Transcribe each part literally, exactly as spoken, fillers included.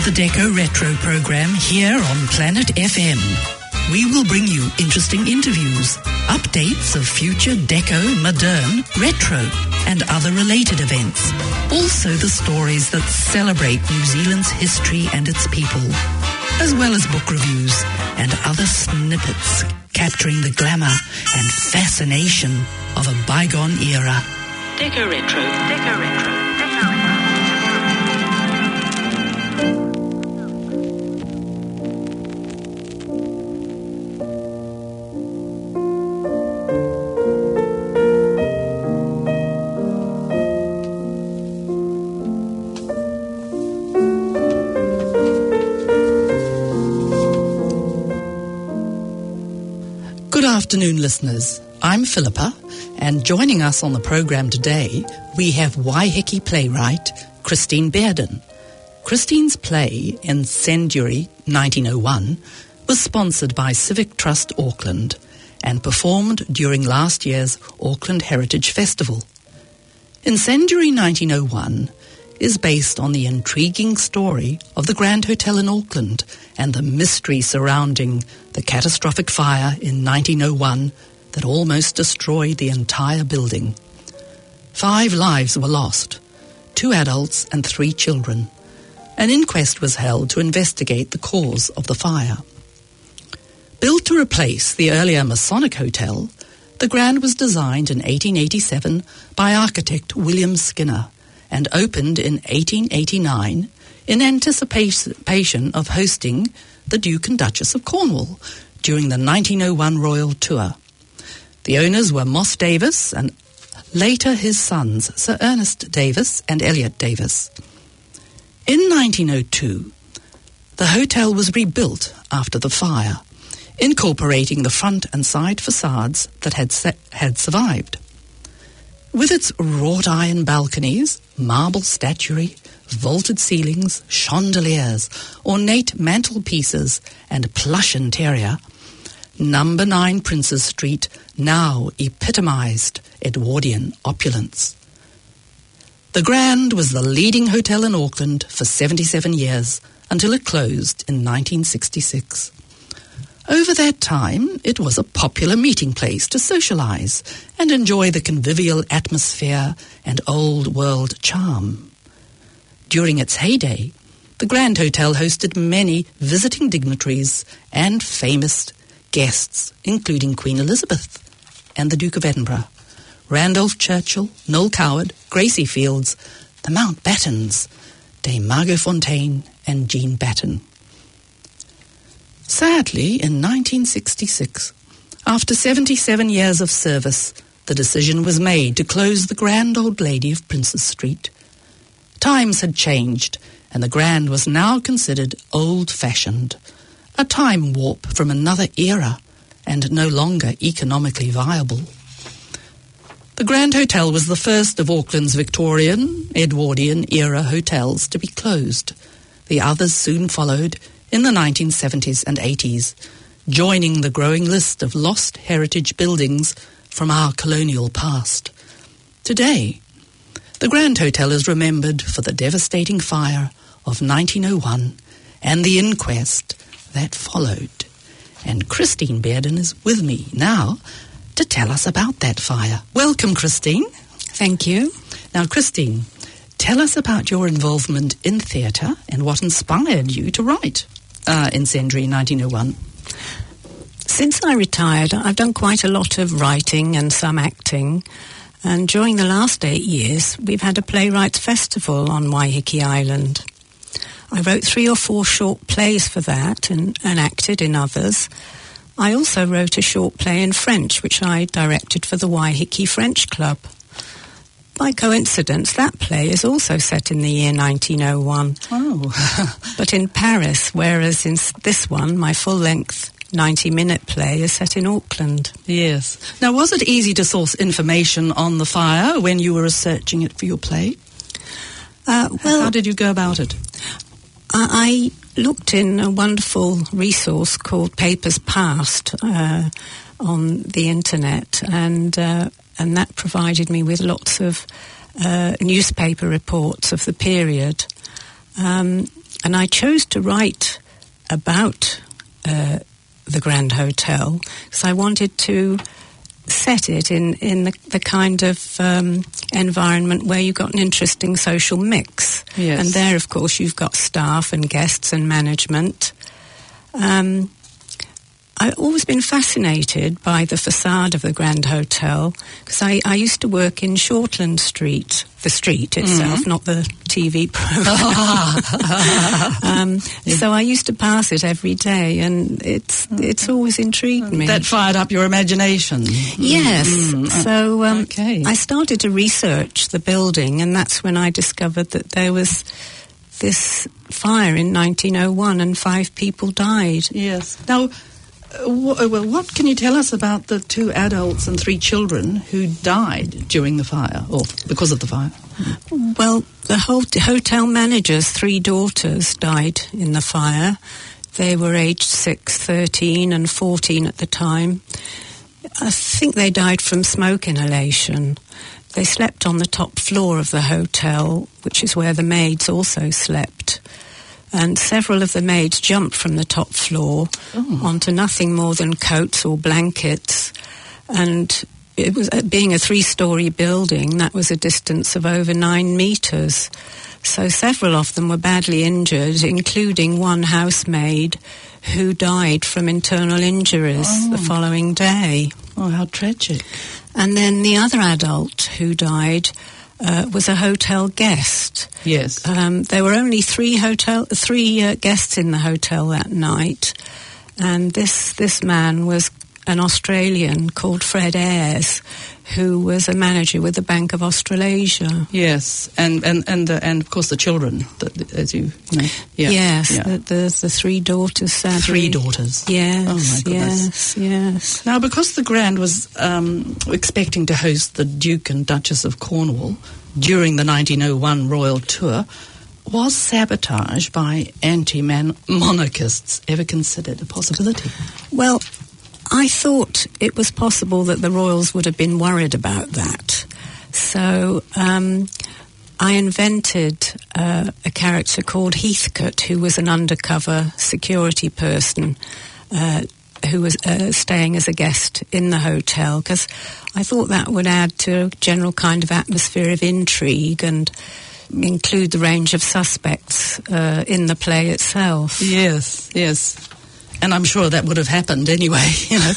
the Deco Retro program here on Planet F M. We will bring you interesting interviews, updates of future deco, modern, retro and other related events. Also the stories that celebrate New Zealand's history and its people, as well as book reviews and other snippets capturing the glamour and fascination of a bygone era. Deco Retro, Deco Retro, Deco Retro. Good afternoon, listeners. I'm Philippa, and joining us on the program today, we have Waiheke playwright Christine Bearden. Christine's play, Incendiary nineteen oh one, was sponsored by Civic Trust Auckland and performed during last year's Auckland Heritage Festival. Incendiary nineteen oh one is based on the intriguing story of the Grand Hotel in Auckland and the mystery surrounding the catastrophic fire in nineteen oh one that almost destroyed the entire building. Five lives were lost, two adults and three children. An inquest was held to investigate the cause of the fire. Built to replace the earlier Masonic Hotel, the Grand was designed in eighteen eighty-seven by architect William Skinner and opened in eighteen eighty-nine in anticipation of hosting the Duke and Duchess of Cornwall during the nineteen oh one royal tour. The owners were Moss Davis and later his sons, Sir Ernest Davis and Elliot Davis. In nineteen oh two, the hotel was rebuilt after the fire, incorporating the front and side facades that had, se- had survived. With its wrought iron balconies, marble statuary, vaulted ceilings, chandeliers, ornate mantelpieces, and plush interior, Number nine Princes Street now epitomized Edwardian opulence. The Grand was the leading hotel in Auckland for seventy-seven years until it closed in nineteen sixty-six. Over that time, it was a popular meeting place to socialise and enjoy the convivial atmosphere and old-world charm. During its heyday, the Grand Hotel hosted many visiting dignitaries and famous guests, including Queen Elizabeth and the Duke of Edinburgh, Randolph Churchill, Noel Coward, Gracie Fields, the Mountbattens, Dame Margot Fontaine and Jean Batten. Sadly, in nineteen sixty-six, after seventy-seven years of service, the decision was made to close the Grand Old Lady of Princes Street. Times had changed, and the Grand was now considered old-fashioned, a time warp from another era, and no longer economically viable. The Grand Hotel was the first of Auckland's Victorian, Edwardian-era hotels to be closed. The others soon followed in the nineteen seventies and eighties, joining the growing list of lost heritage buildings from our colonial past. Today, the Grand Hotel is remembered for the devastating fire of nineteen oh one and the inquest that followed. And Christine Bearden is with me now to tell us about that fire. Welcome, Christine. Thank you. Now, Christine, tell us about your involvement in theatre and what inspired you to write uh, Incendiary nineteen oh one. Since I retired, I've done quite a lot of writing and some acting. And during the last eight years, we've had a playwrights festival on Waiheke Island. I wrote three or four short plays for that and, and acted in others. I also wrote a short play in French, which I directed for the Waiheke French Club. By coincidence, that play is also set in the year nineteen oh one. Oh. But in Paris, whereas in this one, my full-length ninety-minute play is set in Auckland. Yes. Now, was it easy to source information on the fire when you were researching it for your play? Uh, well, how did you go about it? I looked in a wonderful resource called Papers Past uh, on the internet, and uh, and that provided me with lots of uh, newspaper reports of the period. Um, and I chose to write about uh, the Grand Hotel because I wanted to set it in, in the, the kind of um, environment where you've got an interesting social mix. Yes. And there, of course, you've got staff and guests and management. Um, I've always been fascinated by the facade of the Grand Hotel because I, I used to work in Shortland Street, the street itself, mm-hmm. not the T V program. um, so I used to pass it every day, and it's it's always intrigued me. That fired up your imagination. Yes. Mm-hmm. So um, okay. I started to research the building, and that's when I discovered that there was this fire in nineteen oh one, and five people died. Yes. Now, Uh, w- well, what can you tell us about the two adults and three children who died during the fire, or because of the fire? Well, the whole hotel manager's three daughters died in the fire. They were aged six, thirteen and fourteen at the time. I think they died from smoke inhalation. They slept on the top floor of the hotel, which is where the maids also slept. And several of the maids jumped from the top floor oh. onto nothing more than coats or blankets. And it was, uh, being a three-storey building, that was a distance of over nine metres. So several of them were badly injured, including one housemaid who died from internal injuries oh. the following day. Oh, how tragic. And then the other adult who died Uh, was a hotel guest. Yes. Um, there were only three hotel, three uh, guests in the hotel that night, and this this man was an Australian called Fred Ayres, who was a manager with the Bank of Australasia. Yes, and and and, uh, and of course the children, the, as you know. Yeah. Yes, yeah. The, the the three daughters. Sadly. Three daughters. Yes. Oh my goodness. Yes. Yes. Now, because the Grand was um, expecting to host the Duke and Duchess of Cornwall during the nineteen oh one royal tour, was sabotage by anti-monarchists ever considered a possibility? Well, I thought it was possible that the royals would have been worried about that. So um, I invented uh, a character called Heathcote, who was an undercover security person uh, who was uh, staying as a guest in the hotel, because I thought that would add to a general kind of atmosphere of intrigue and include the range of suspects uh, in the play itself. Yes, yes. And I'm sure that would have happened anyway, you know.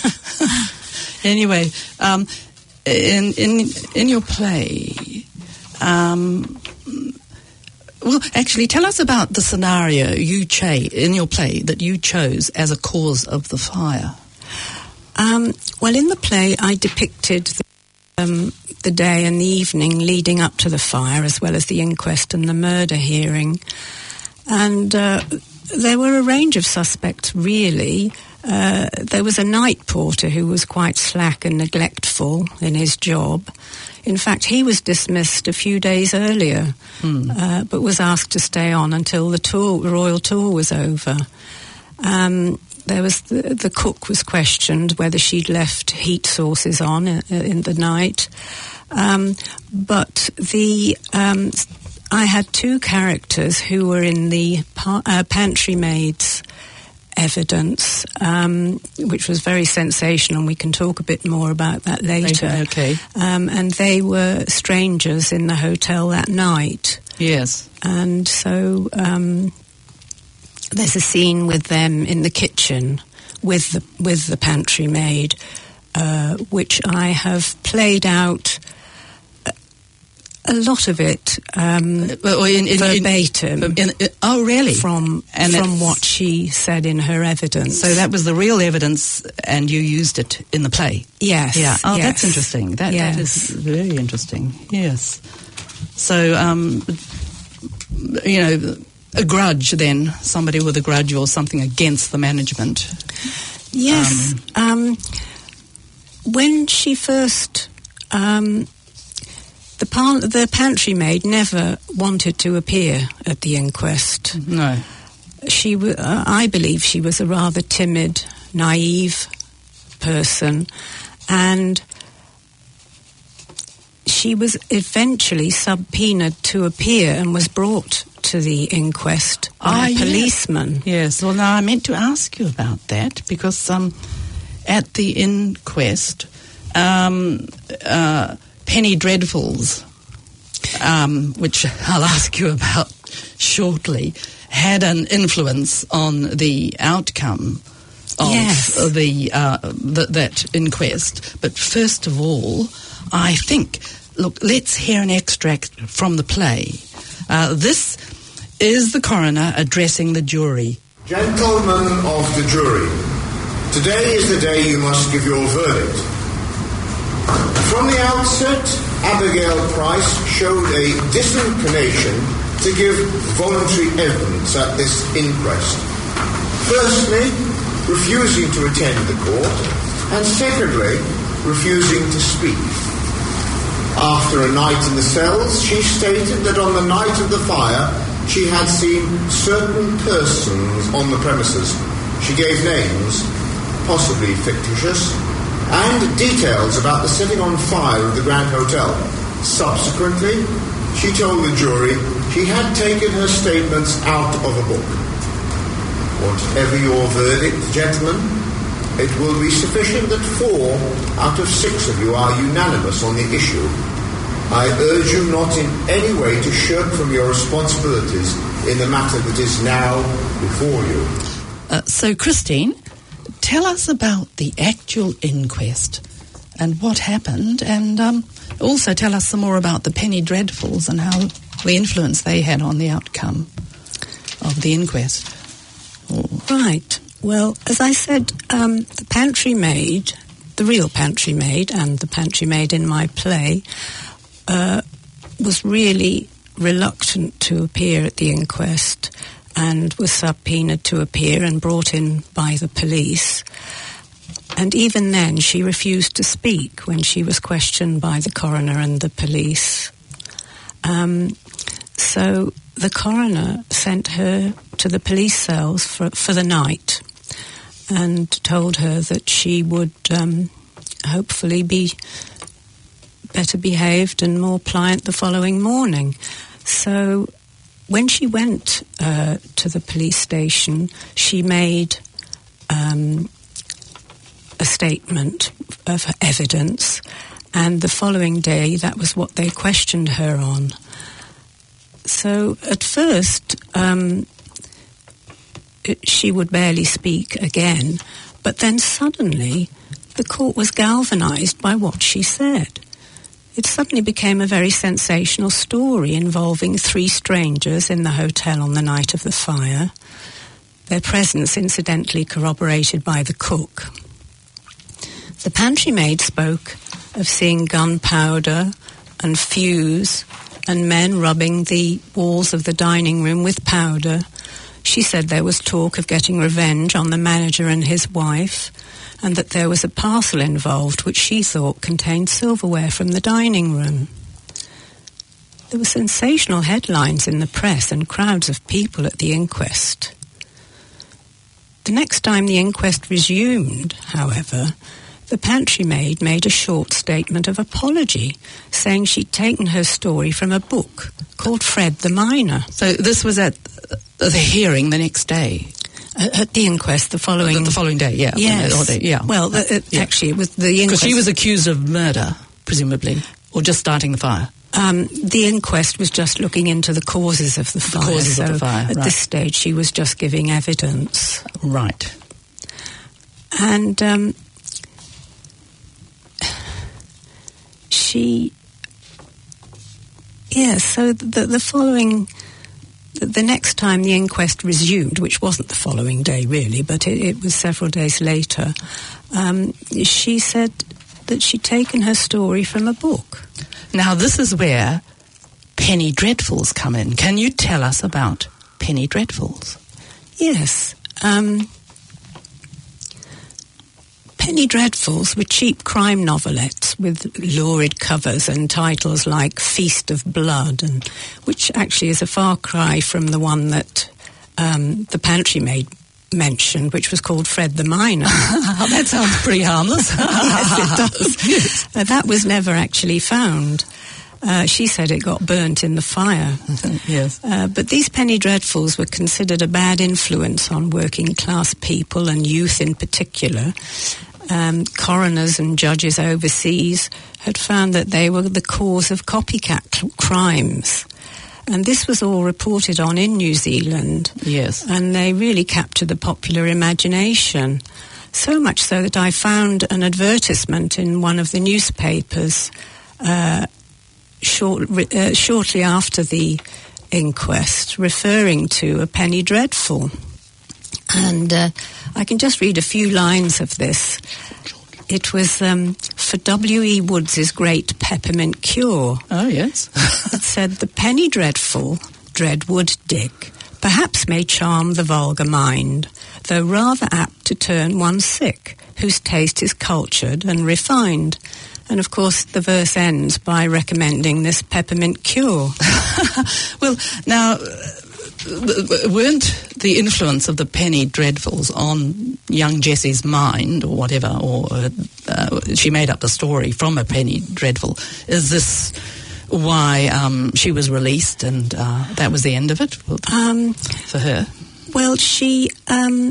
Anyway, um, in in in your play, um, well, actually, tell us about the scenario you cha- in your play that you chose as a cause of the fire. Um, well, in the play, I depicted the, um, the day and the evening leading up to the fire, as well as the inquest and the murder hearing, and Uh, there were a range of suspects, really. Uh, there was a night porter who was quite slack and neglectful in his job. In fact, he was dismissed a few days earlier, mm. uh, but was asked to stay on until the tour, the royal tour was over. Um, there was the, the cook was questioned whether she'd left heat sources on in, in the night. Um, but the... Um, I had two characters who were in the pa- uh, pantry maid's evidence, um, which was very sensational, and we can talk a bit more about that later. Okay. okay. Um, and they were strangers in the hotel that night. Yes. And so um, there's a scene with them in the kitchen with the, with the pantry maid, uh, which I have played out... A lot of it um, uh, in, in, verbatim. In, in, in, oh, really? From and from what she said in her evidence. So that was the real evidence, and you used it in the play? Yes. Yeah. Oh, yes. that's interesting. That, yes. that is very interesting. Yes. So, um, you know, a grudge then, somebody with a grudge or something against the management. Yes. Um, um, when she first... Um, The, par- the pantry maid never wanted to appear at the inquest. No. She, w- uh, I believe she was a rather timid, naive person, and she she was eventually subpoenaed to appear and was brought to the inquest by Ah, a yes. policeman. Yes, well, now I meant to ask you about that because um, at the inquest, um, uh, Penny Dreadfuls, um, which I'll ask you about shortly, had an influence on the outcome of Yes. the, uh, th- that inquest. But first of all, I think, look, let's hear an extract from the play. Uh, this is the coroner addressing the jury. Gentlemen of the jury, today is the day you must give your verdict. From the outset, Abigail Price showed a disinclination to give voluntary evidence at this inquest. Firstly, refusing to attend the court, and secondly, refusing to speak. After a night in the cells, she stated that on the night of the fire, she had seen certain persons on the premises. She gave names, possibly fictitious, and details about the setting on fire of the Grand Hotel. Subsequently, she told the jury she had taken her statements out of a book. Whatever your verdict, gentlemen, it will be sufficient that four out of six of you are unanimous on the issue. I urge you not in any way to shirk from your responsibilities in the matter that is now before you. Uh, so, Christine, tell us about the actual inquest and what happened, and um, also tell us some more about the Penny Dreadfuls and how the influence they had on the outcome of the inquest. Oh. Right. Well, as I said, um, the pantry maid, the real pantry maid and the pantry maid in my play, uh, was really reluctant to appear at the inquest and was subpoenaed to appear and brought in by the police. And even then, she refused to speak when she was questioned by the coroner and the police. Um, so the coroner sent her to the police cells for, for the night and told her that she would um, hopefully be better behaved and more pliant the following morning. So when she went uh, to the police station, she made um, a statement of evidence, and the following day that was what they questioned her on. So at first um, it, she would barely speak again, but then suddenly the court was galvanised by what she said. It suddenly became a very sensational story involving three strangers in the hotel on the night of the fire, their presence incidentally corroborated by the cook. The pantry maid spoke of seeing gunpowder and fuse and men rubbing the walls of the dining room with powder. She said there was talk of getting revenge on the manager and his wife, and that there was a parcel involved which she thought contained silverware from the dining room. There were sensational headlines in the press and crowds of people at the inquest. The next time the inquest resumed, however, the pantry maid made a short statement of apology, saying she'd taken her story from a book called Fred the Miner. So this was at the hearing the next day? At, at the inquest the following... The, the following day, yeah. Yes. Or day, yeah. Well, the, it, yeah. actually, it was the inquest... Because she was accused of murder, presumably, or just starting the fire? Um, the inquest was just looking into the causes of the fire. The causes so of the fire, at right. this stage, she was just giving evidence. Right. And um, she... Yeah, so the, the following... The, the next time the inquest resumed, which wasn't the following day, really, but it, it was several days later, um, she said that she'd taken her story from a book. Now, this is where Penny Dreadfuls come in. Can you tell us about Penny Dreadfuls? Yes. Um, Penny Dreadfuls were cheap crime novelettes with lurid covers and titles like Feast of Blood, and which actually is a far cry from the one that um, the pantry maid mentioned, which was called Fred the Miner. That sounds pretty harmless. Yes, it does. Yes. Uh, that was never actually found. Uh, she said it got burnt in the fire. Yes. Uh, but these penny dreadfuls were considered a bad influence on working class people and youth in particular. Um, coroners and judges overseas had found that they were the cause of copycat c- crimes. And this was all reported on in New Zealand. Yes. And they really captured the popular imagination. So much so that I found an advertisement in one of the newspapers uh, short, uh, shortly after the inquest referring to a penny dreadful. And uh, I can just read a few lines of this. It was um, for W E Woods' great peppermint cure. Oh, yes. It said, the penny dreadful, Dreadwood Dick, perhaps may charm the vulgar mind, though rather apt to turn one sick, whose taste is cultured and refined. And, of course, the verse ends by recommending this peppermint cure. Well, now, weren't the influence of the penny dreadfuls on young Jessie's mind or whatever, or uh, uh, she made up the story from a penny dreadful? Is this why um, she was released and uh, that was the end of it Um, for her? well, she... Um,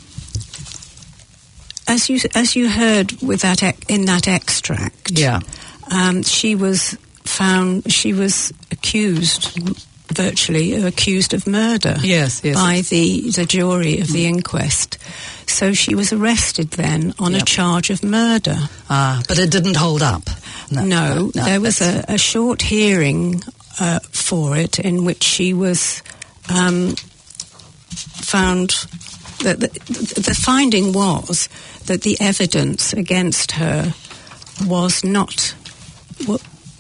As you as you heard with that ec- in that extract, Yeah. um, she was found. She was accused, virtually accused of murder. Yes, yes. By the the jury of the inquest. So she was arrested then on Yep. a charge of murder. Ah, but it didn't hold up. No, no, no, there was that's- a, a short hearing uh, for it in which she was um, found. That the, the finding was that the evidence against her was not. Well,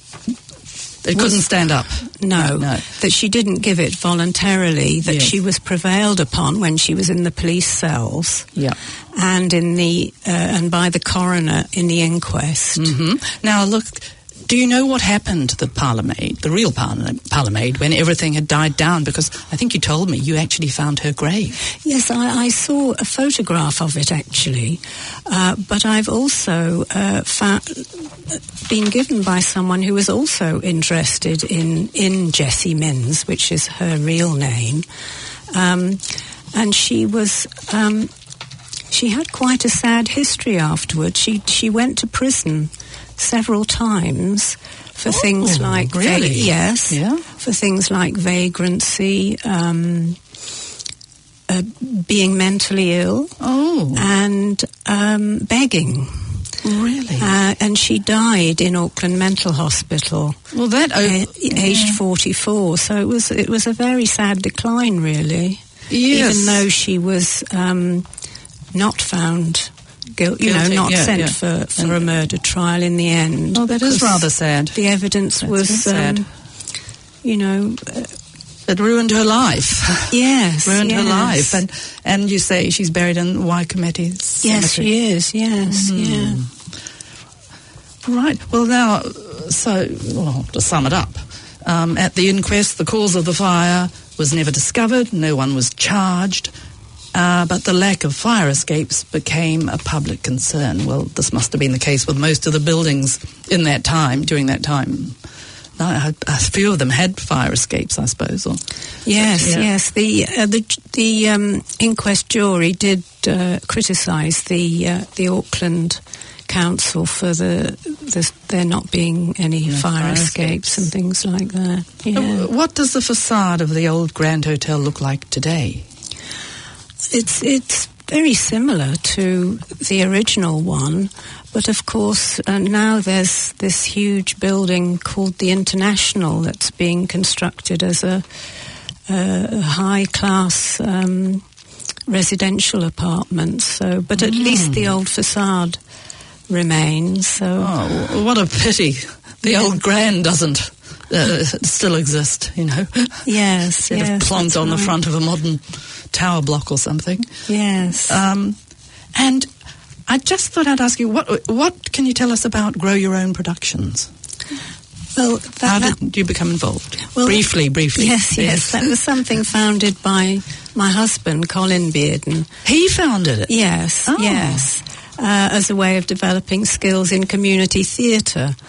It couldn't stand up. no, No. that she didn't give it voluntarily. That Yes. she was prevailed upon when she was in the police cells. Yeah. And in the uh, and by the coroner in the inquest. hmm Now, look, do you know what happened to the parlourmaid, the real parlour- parlourmaid, when everything had died down? Because I think you told me you actually found her grave. Yes, I, I saw a photograph of it actually, uh, but I've also uh, found, been given by someone who was also interested in, in Jessie Minns, which is her real name, um, and she was um, she had quite a sad history afterwards. She she went to prison several times for Oh, things like va- really? yes, Yeah. for things like vagrancy. Um, Uh, being mentally ill Oh, and um, begging. really? Uh, and she died in Auckland Mental Hospital, Well, that... uh, Oh, aged forty-four. So it was it was a very sad decline, really. yes. Even though she was um, not found guilty, you know, Guilty, not yeah, sent yeah. for, for a murder trial in the end. Oh, that is because rather sad. The evidence That's was, sad. um, you know, uh, It ruined her life. yes, ruined yes. her life. And and you say she's buried in Waikimete Cemetery. Yes, she is. Yes, Mm. yeah. Right. Well, now, so, well, to sum it up, um, at the inquest, the cause of the fire was never discovered, no one was charged, uh, but the lack of fire escapes became a public concern. Well, this must have been the case with most of the buildings in that time, during that time. No, a, a few of them had fire escapes, I suppose. Or, Yes, yeah. yes. The uh, the the um, inquest jury did uh, criticise the uh, the Auckland Council for the, the there not being any No fire, fire escapes escapes. and things like that. Yeah. Uh, What does the facade of the old Grand Hotel look like today? It's it's very similar to the original one, but of course uh, now there's this huge building called the International that's being constructed as a, a high-class um, residential apartment. So, but at Mm. least the old facade remains. So, Oh, what a pity. The Yeah. old Grand doesn't uh, still exist, you know. yes, Instead yes, of plonked that's on the right. front of a modern tower block or something. Yes. Um, and I just thought I'd ask you, what what can you tell us about Grow Your Own Productions? well, that, How that- did you become involved? Well, briefly, briefly. Yes, yes, that was something founded by my husband, Colin Bearden. He founded it. Yes, Oh. yes, uh, as a way of developing skills in community theatre.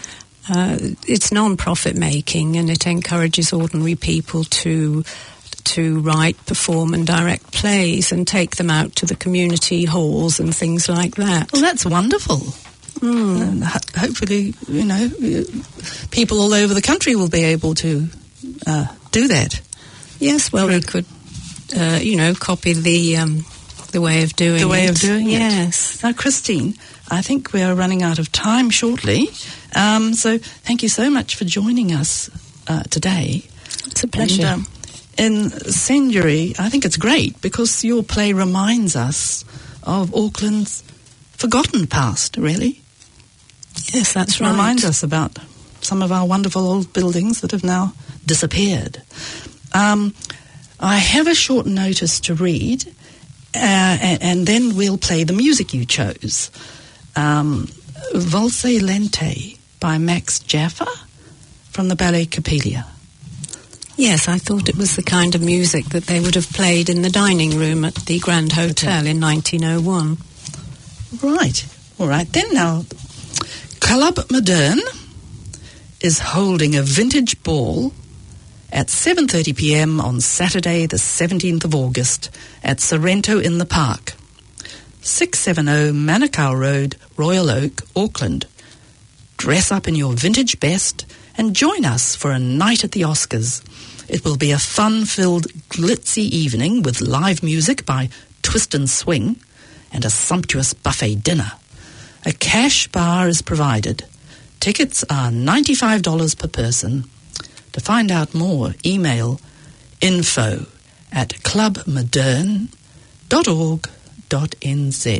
Uh, it's non-profit making, and it encourages ordinary people to to write, perform and direct plays and take them out to the community halls and things like that. Well, that's wonderful. Mm. And ho- hopefully, you know, people all over the country will be able to uh, do that. Yes, well, we could, uh, you know, copy the um, the way of doing it. The way it. of doing yes. it. Yes. Now, Christine, I think we are running out of time shortly. Um, so thank you so much for joining us uh, today. It's a pleasure. And, um, in Century, I think it's great because your play reminds us of Auckland's forgotten past, really. Yes, that's it right. It reminds us about some of our wonderful old buildings that have now disappeared. Um, I have a short notice to read, uh, and, and then we'll play the music you chose. Um, Valse Lente by Max Jaffa from the Ballet Coppelia. Yes, I thought it was the kind of music that they would have played in the dining room at the Grand Hotel in nineteen oh one. Right. All right. Then now, Club Moderne is holding a vintage ball at seven thirty p.m. on Saturday the seventeenth of August at Sorrento in the Park, six seventy Manukau Road, Royal Oak, Auckland. Dress up in your vintage best and join us for a night at the Oscars. It will be a fun-filled, glitzy evening with live music by Twist and Swing and a sumptuous buffet dinner. A cash bar is provided. Tickets are ninety-five dollars per person. To find out more, email info at club moderne dot org dot n z.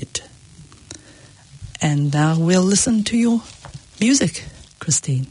And now we'll listen to your music, Christine.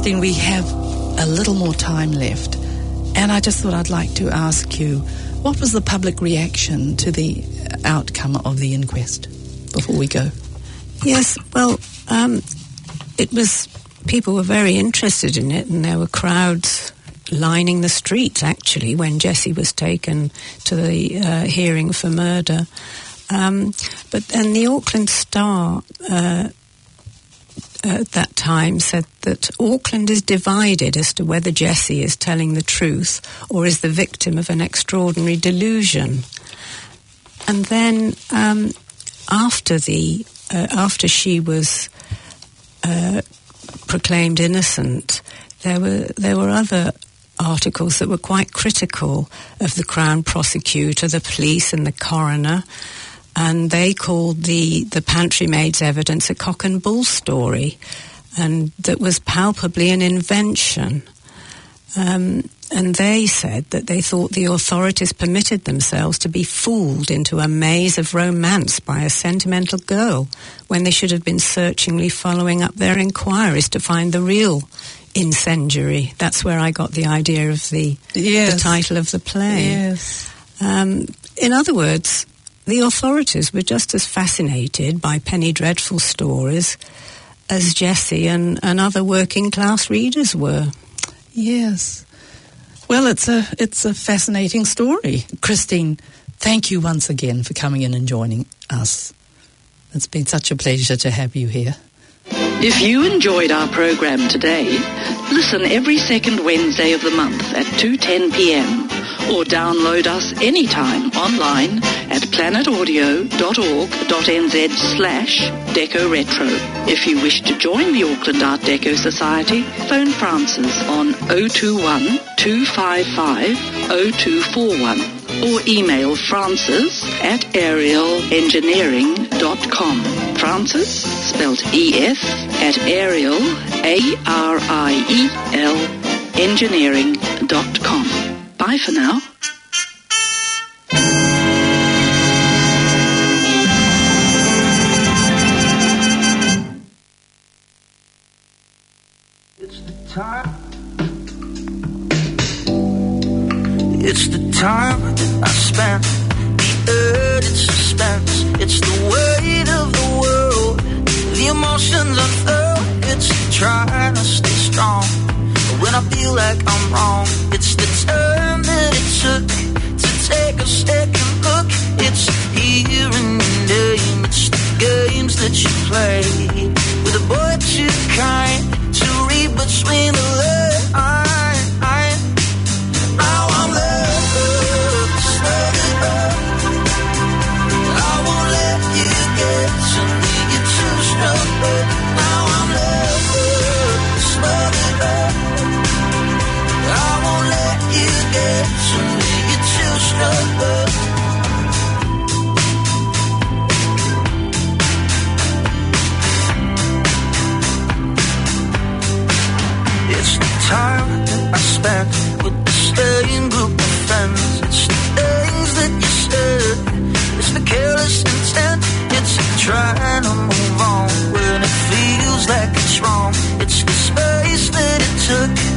Christine, we have a little more time left, and I just thought I'd like to ask you, what was the public reaction to the outcome of the inquest before we go? Yes, well, um, it was, people were very interested in it, and there were crowds lining the streets, actually, when Jessie was taken to the uh, hearing for murder. Um, but then the Auckland Star uh, at that time said that Auckland is divided as to whether Jessie is telling the truth or is the victim of an extraordinary delusion. And then um, after the uh, after she was uh, proclaimed innocent, there were there were other articles that were quite critical of the Crown prosecutor, the police and the coroner, and they called the, the pantry maid's evidence a cock and bull story, and that was palpably an invention. Um, and they said that they thought the authorities permitted themselves to be fooled into a maze of romance by a sentimental girl when they should have been searchingly following up their inquiries to find the real incendiary. That's where I got the idea of the, yes. the title of the play. Yes. Um, in other words, the authorities were just as fascinated by Penny Dreadful stories as Jessie and, and other working class readers were. Yes. Well, it's a it's a fascinating story. Christine, thank you once again for coming in and joining us. It's been such a pleasure to have you here. If you enjoyed our program today, listen every second Wednesday of the month at two ten p.m. or download us anytime online at planetaudio.org.nz slash Deco Retro. If you wish to join the Auckland Art Deco Society, phone Francis on oh two one, two five five, oh two four one or email francis at ariel engineering dot com. Francis, spelt E S, at Ariel, A R I E L, engineering dot com. Bye for now. It's the time. It's the time that I spent. The urgent suspense. It's the weight of the world. The emotions I felt. It's trying to stay strong. But when I feel like I'm wrong, it's the turn that it took to take a second look. It's here in your name. It's the games that you play with a boy too kind to read between the lines. Now I'm lost, stuck up. I won't let you get to me. You're too strong. Now I'm lost, stuck up. I won't let you get to me. You're too strong. It's the time that I spent with the same group of friends. It's the things that you said. It's the careless intent. It's trying to move on when it feels like it's wrong. It's the space that it took